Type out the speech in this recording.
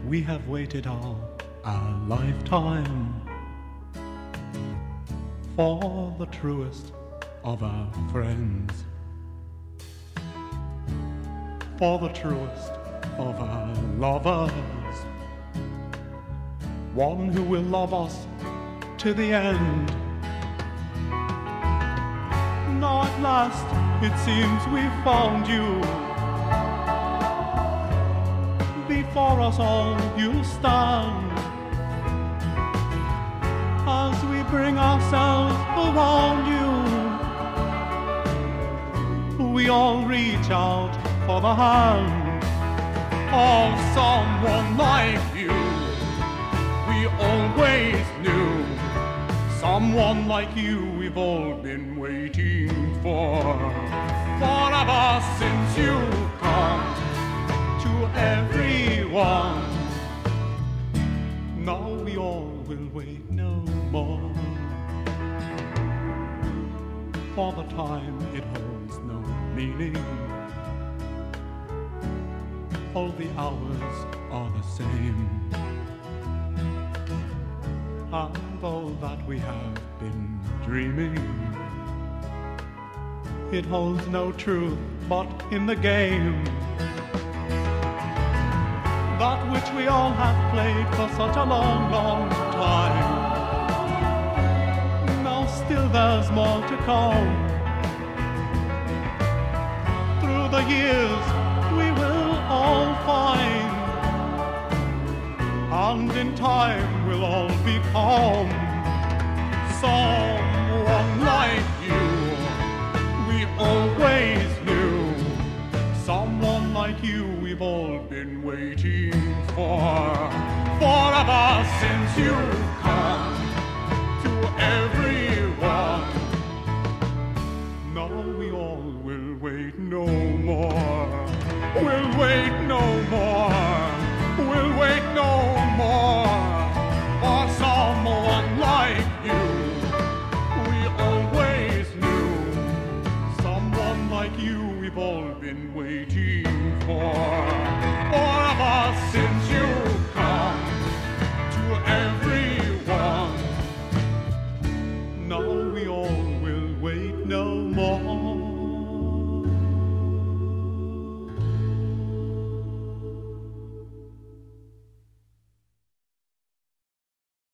we have waited all our lifetime for the truest of our friends, for the truest of our lovers, one who will love us to the end. Now at last it seems we found you. Before us all you'll stand, as we bring ourselves around you. We all reach out for the hand of someone like you. We always knew someone like you we've all been waiting for. Forever since you've come to everyone, now we all will wait no more. For the time it holds no meaning, all the hours are the same, and all that we have been dreaming, it holds no truth but in the game, that which we all have played for such a long, long time. Now still there's more to come. Through the years we will all find, and in time we'll all become someone like you. We always knew someone like you we've all been waiting for. Forever since you've come to everyone, now we all will wait no more. We'll wait no more.